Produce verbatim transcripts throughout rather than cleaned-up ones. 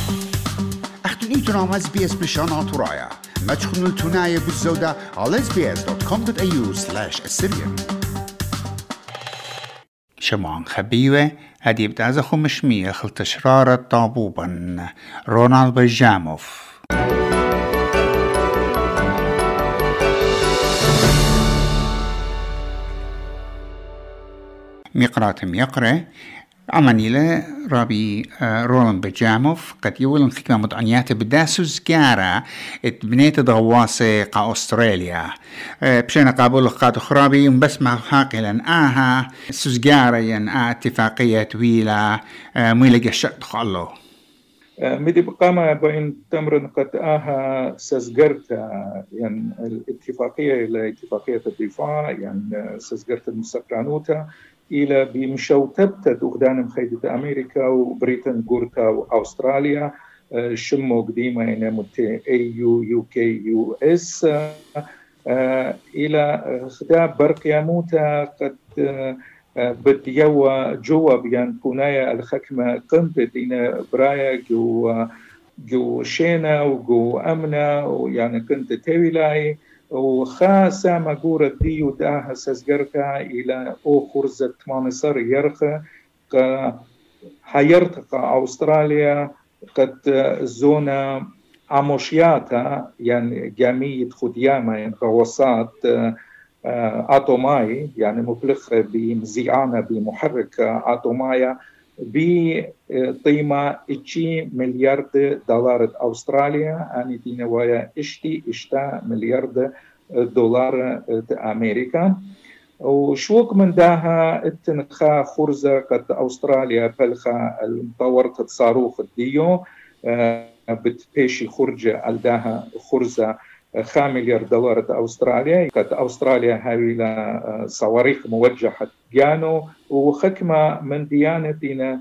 اختن ايتنا اس بي اس بلشان ترايا ما تخنوا التناية بالزودة على اس بي اس دوت كوم دوت اي يو سلاش السريان. شمعان خبيوة هدي بتعزة خمشمية خلط شرارة طابوبا رونالد بجاموف. مقراتم يقرأ عمانيلة رابي رولان بجاموف قد يولن خكمة مدعنيات بداسوز جارة اتبنيت ضواسة قا أستراليا بشينا قابل قاد خرابي بس مع حاقلا آها سوزجارة ين آه اتفاقية طويلة ميلة جشت خالو مدي بقامة بين تمرن قد آها سزجرت يعني الاتفاقية إلى اتفاقية الدفاع يعني سزجرت المستقرانوتا إلى بمشوتبت دغدان مخيدة أمريكا وبريطان غورتا وأستراليا شمو قديمة يعني مت أي يو يو كي يو إس إلى خدا برقياموتا قد بديوا جوا بيان بونايا الحكمة قمت إن برايا جو جو شينا وجو أمنا ويعني كنت تيولاي وخا ساما جورة ديو داها سزجركا إلى أو خرزة مانصر يرخى حيرتقى أستراليا قد زونا عموشياتا يعني جميع خديامة يعني غواصات أتوماي يعني مبلغة بمزيانة بمحرك أتومايا بقيمة اتشي مليار دولار أستراليا أني دي نوايا اشتي اشتا مليار دولار أمريكا وشوك من داها اتنخا خرزة قد أستراليا بلخا المطورة صاروخ ديو بتبيشي خرجة الداها خرزة خمسة مليار دولار أستراليا قد أستراليا هاويلا صواريخ موجهة جانو وخكمة من ديانتنا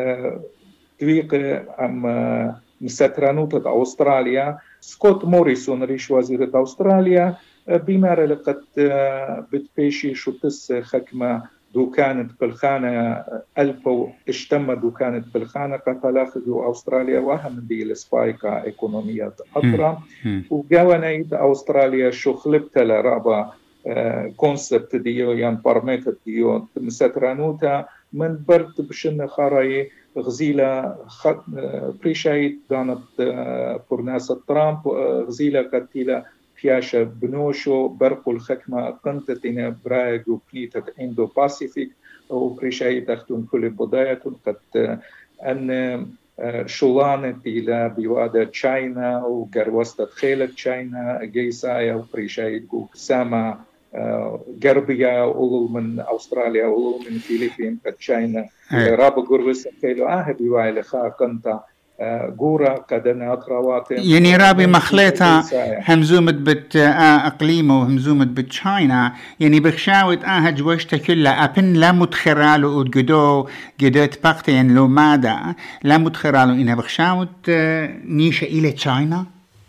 تويق أم مسترانوتة أستراليا سكوت موريسون ريش وزيرة أستراليا بمارة لقد بتبيشي شتس خكمة دو كانت بالخانة ألفو اشتم دو كانت بالخانة قتلاخذوا أستراليا وهم دي السبايكا إيكونومية أطرا وقوانيد أستراليا شو خلبت لرابا كونسبت ديو يعني بارميتر ديو مسترانوتا من برد بشن خاراي غزيلة بريشايت دانت برناس ترامب غزيلة قتيلة فياشة بنوشو برقو الخكمة قنتتنا براغ وبنيتة اندو باسيفيك وبريشايت تختون كل بداية قد أن شولانة إلى بيوادة تشاينا وقروستة خيلة تشاينا جيسايا وبريشايت ساما غربية أولو من أستراليا أولو من فيليبين كتشاينا رابو قروستة خيلة آه بيوائي لخا قنطة جورا قدنا أطروات يعني رابي مخلطة همزومت بت أقليمه وهمزومت بتشاينا يعني بخشاوت آه جوشته كلها أبن لا متخرالو وجدو جدت بقتين لو ماذا لا متخرالو إنها بخشاوت نيشة إلى تشاينا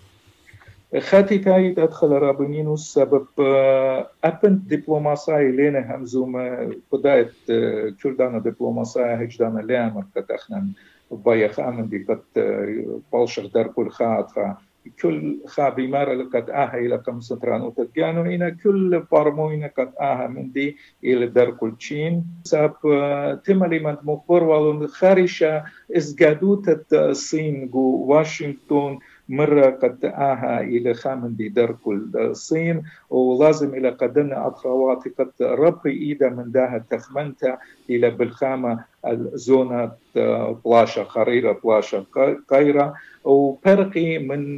خاتي تايد أدخل رابنين والسبب أبن دبلوماسية لنا همزوم بداية كردانا دبلوماسية هجدانا لامر كتخنا بايخ آمن دي قد بالشر در كل خاطرة كل خابي مارا لقد آها إلى كم سنتران وتتجانو إنا كل بارموين قد آها من دي إلى در كل تشين ساب تمالي من مخبر والون خارشة إزجادوت الصين جو واشنطن مرة قد آها إلى خامن دي در كل الصين ولازم إلى قدنا أطروات قد ربي إيدا من داها تخمنتا إلى بالخامة الزونة بلاشة خريرة بلاشة قيرة وبرقي من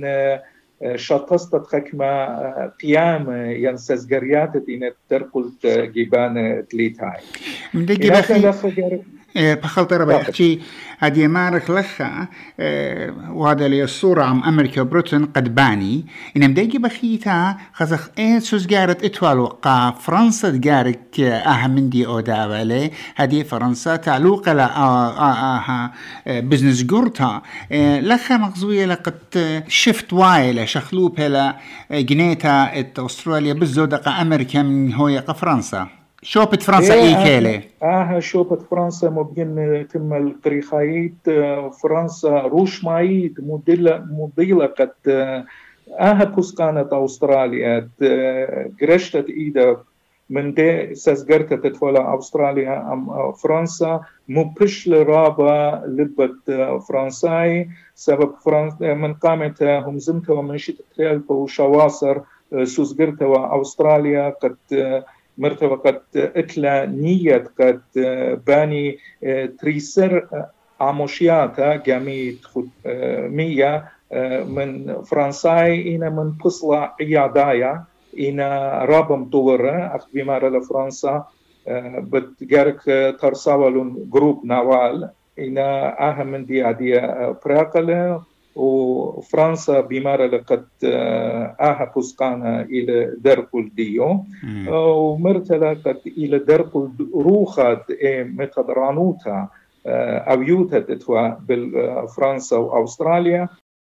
شطستة خكمة قيام ينسزجريات دينا ترقل جيبان تليتاي من دي بخي بخلط ربا يحكي هذه مارك لخا وهذا لي الصورة عم أمريكا وبريطن قد باني إن مديجي بخيتا خزخ إيه سوزجارت إتوال وقا فرنسا تجارك أهم من دي أوداولي هذه فرنسا تعلوق لا آها بزنس جورتا لخا مغزوية لقد شفت واي لشخلوب هلا جنيتا إت أستراليا بالزودقة أمريكا من هوية فرنسا شوبة فرنسا إيه كيلة؟ آه شوبة فرنسا مبين تم القريخايت فرنسا روش مايت مدلة مضيلة قد آه بوسكانة أستراليا قرشتت إيدا من دي سازقرت تتفولى أستراليا أم فرنسا مبشل رابا لبت فرنساي سبب فرنسا من قامت هم زمتها ومن شيت تريال وشواصر سوزقرتها أستراليا قد مرتبة قد اتلا نية قد باني تريسر عموشياتا جميع مية من فرنساي إنا من قصلة عيادايا إنا رابم طورة أخ بمارة لفرنسا بتجارك ترساولون جروب نوال إنا أهم من دي عدية براقلة وفرنسا بمارة لقد آها بوسقانا إلى درقل ديو ومرتلا قد إلى درقل روخات متدرانوتا أو يوتا تتوى بالفرنسا وأستراليا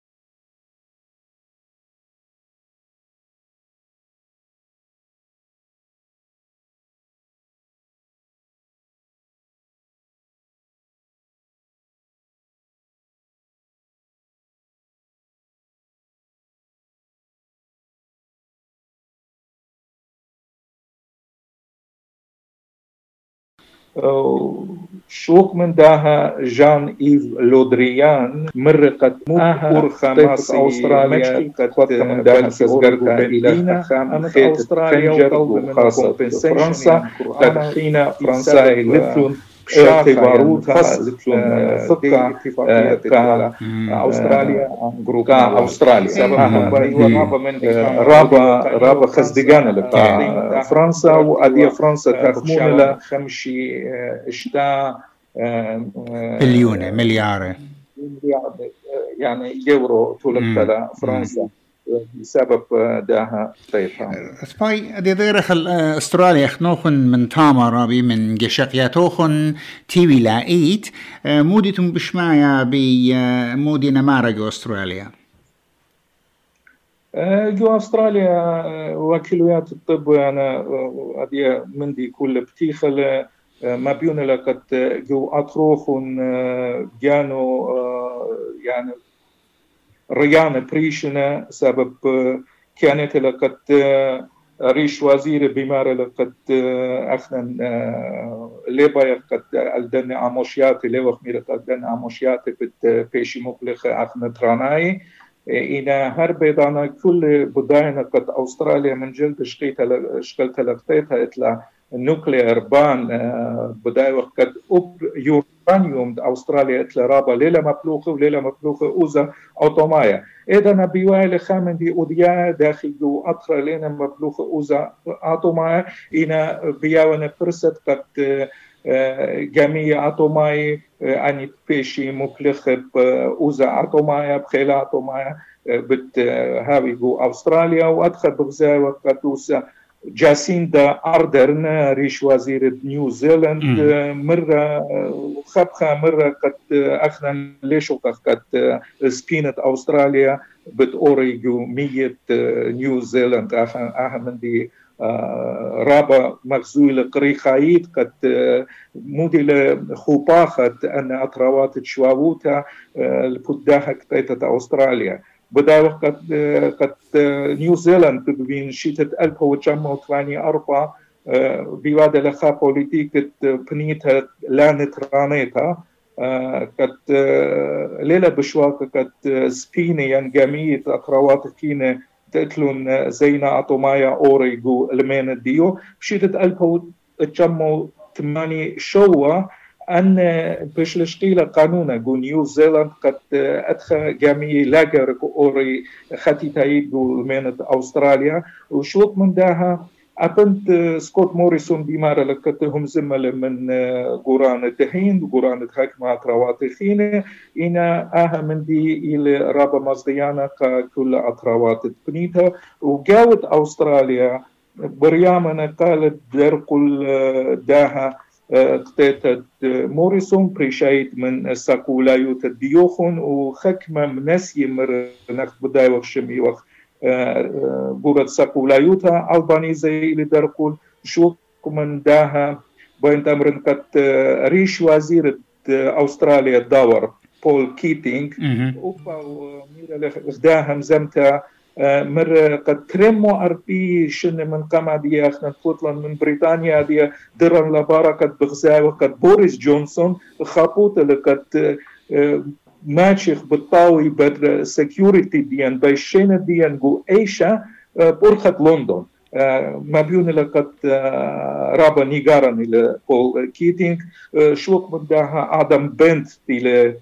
شوك من داها جان إيف لودريان مرقت مؤهر خماسي أستراليا قد من داها سزقرتا إلى خام خيط فنجر وخاصة فرنسا تدخينا فرنسا لفلون اعتباروتها ثقة كأستراليا كأستراليا رابا رابا خزدقان فرنسا وأدي فرنسا تخمون لا خمشي اشتا بليون مليار يعني يورو تولد فرنسا بسبب داها طيبها سباي دي ديرخل استراليا خنوخن من تاما رابي من جشقياتوخن تيوي لايت موديتم بشمايا بمودي نمارا جو استراليا جو استراليا وكيلويات الطب انا ادي مندي كل بتيخل ما بيون لقد جو اطروخن جانو يعني ريان بريشنا سبب كانت لقد ريش وزير بمار لقد أخنا ليبا قد الدن عموشيات لوخ مير قد دن عموشيات بت بيشي مقلخ أخنا تراناي إنا هرب دانا كل بداينا قد أستراليا من جلد شقيتها شقلت لقيتها إطلع نوكلير بان بداية وقت أب يورانيوم أستراليا إطلع رابا ليلة مبلوخة وليلة مبلوخة أوزا أوتومايا إذا نبيوالي خامن دي أوديا داخل جو أطرى ليلة مبلوخة أوزا أوتومايا إنا بياونا فرصة قد جميع أوتوماي أني بيشي مبلخ بأوزا أوتومايا بخيلة أوتومايا بت هاوي جو أستراليا وأدخل بغزاوة وقت أوزا جاسيندا أردرن ريش وزير نيوزيلاند مرة خبخة مرة قد أخنا ليشو قد سبينة أستراليا بتأوريجو مية نيوزيلاند أهم دي رابا مغزول قريخايت قد مودي خوباخة أن أطروات تشواوتا البداها كتايتة أستراليا بدأ وقت قد نيوزيلاند بين شتى ألف وتسعمائة وثمانية وأربعين بواد لخا بوليتيك بنيتها لانت رانيتها قد ليلة بشواك قد سبيني ينجميت أقروات كينة تأتلون زينا أطومايا أوريجو المين ديو بشتى ألف وتسعمائة وثمانية شوى أن بشلشقيلة قانونا جو نيوزيلاند قد أدخل جميع لاجر أوري خاتي تايد جو المين أستراليا وشوط من داها أبنت سكوت موريسون بمارة لكتهم زمل من قران التهين قران الحكمة رواتخين إنا آها من دي إلى رابا مزديانا كل أطروات تبنيتها وجاوت أستراليا بريامنا قالت درقل داها قطيت موريسون بريشايت من ساقولايوت الديوخون وخكمة منسي مر نخت بداية وخشمي وخ بورد ساقولايوتا ألبانيزي اللي درقول شو كمن داها بوين تمرن قد ريش وزير أستراليا داور بول كيتينغ أوبا وميرا لخداها مزمتا مر قد كريمو أربي شن من قمع دي أخنا تطلن من بريطانيا دي درن لبارا قد بغزاي وقد بوريس جونسون خابوت لقد ماشيخ بالطاوي بر سيكيورتي ديان بيشين ديان جو ايشا برخت لندن ما بيون لقد رابا نيغارن الى بول كيتينغ شوك بداها ادم بنت الى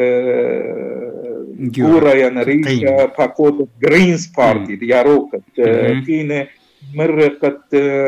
جورا ينريشا باكوت جرينز بارتي دياروكت كينه مرقت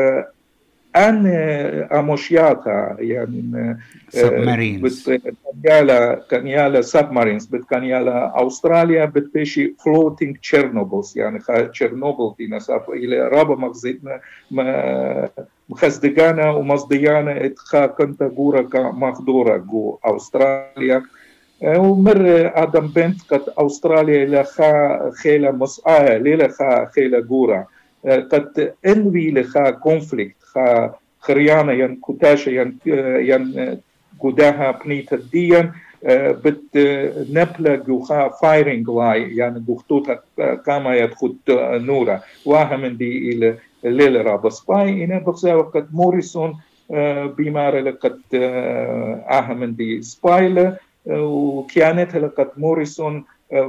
أن أموشياتا يعني سبمارينز كانيالا كانيالا سبمارينز بت كانيالا أستراليا بتبشي فلوتينج تشيرنوبلز يعني خا تشيرنوبل دي نصف إلى رابع مغزيتنا ما مخزدقانا ومصديانا اتخا كنت جورا كمخدورة جو أستراليا ومر آدم بنت قد أستراليا إلى خا خيلة مصآية ليلة خا خيلة جورا قد انوي لخا كونفليكت خا خريانة ين كتاشة ين ين قداها بنيت الدين بت نبلة جوخا فايرينج لاي يعني جوختوتا كما يدخل نورا واها من دي إلى الليلة رابس باي إنا بخزا وقت موريسون بيمارة لقد آها من دي سبايلة وكانت لقد موريسون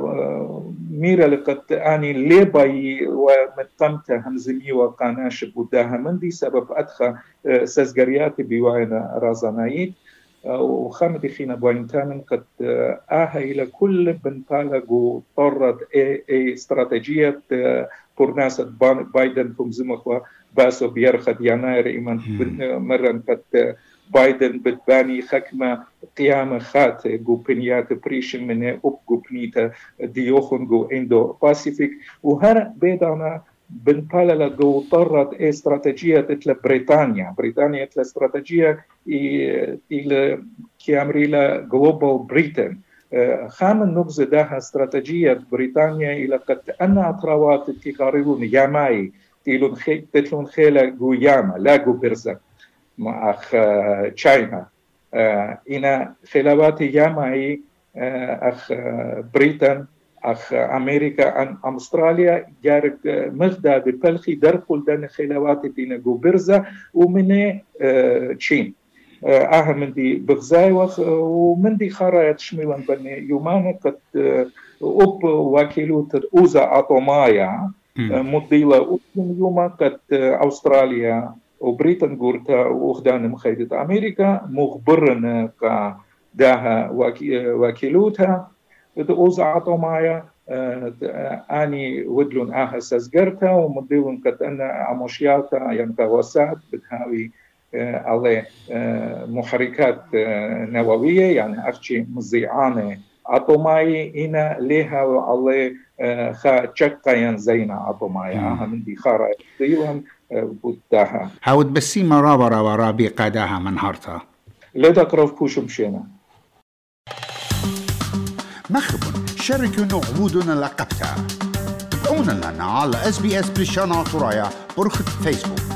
ميرا لقد أني ليباي ومتقمت همزمي وقاناش بوداها من دي سبب أدخى سزقرياتي بيوانا رازانايت وخامدي خينا بوينتان قد آها إلى كل بنطالة طرد اي, اي استراتيجية برناسة بايدن كمزمخوا باسو بيرخد يناير إيمان مرن قد بايدن بتباني خكمة قيامة خات جو بنيات بريشن من أب جو بنيتا ديوخن جو إندو باسيفيك وهر بيدانا بنطالة جو طرت استراتيجية تتل بريطانيا بريطانيا تتل استراتيجية إلى كيامريلا جلوبال بريتن خامن نبز داها استراتيجية بريطانيا إلى قد أنا أطروات تقاربون ياماي تلون خي تتلون خيلة جو ياما لا جو برزا مع أخ تشاينا إنا خلافات ياماي أخ بريطان أخ أمريكا عن أستراليا جارك مغدا ببلخي درقل دان خلافات دينا جو برزا ومن تشين أهم دي بغزاي ومن دي خرايات شميلان بني يومان قد أب وكيلو أوزا أطومايا مضيلة أوزن يوما قد أستراليا وبريطان قرتا وخدان مخيدة أمريكا مخبرنا كداها وكيلوتها أوزا أطومايا أني ودلون آها سزقرتا ومضيلون قد أنا أموشياتا يعني كواسات بتهاوي على محركات نووية يعني أخشي مزيعانة أطوماي إنا لها على خا تشكاين زينا أطوماي آها من دي خارة ديلهم بوداها هاود بسيما رابرا ورابي قاداها من هارتا لدى قرف بوش مشينا مخبون شاركوا نعبودنا لقبتا تابعونا لنا على اس بي اس بريشانا ترايا برخة فيسبوك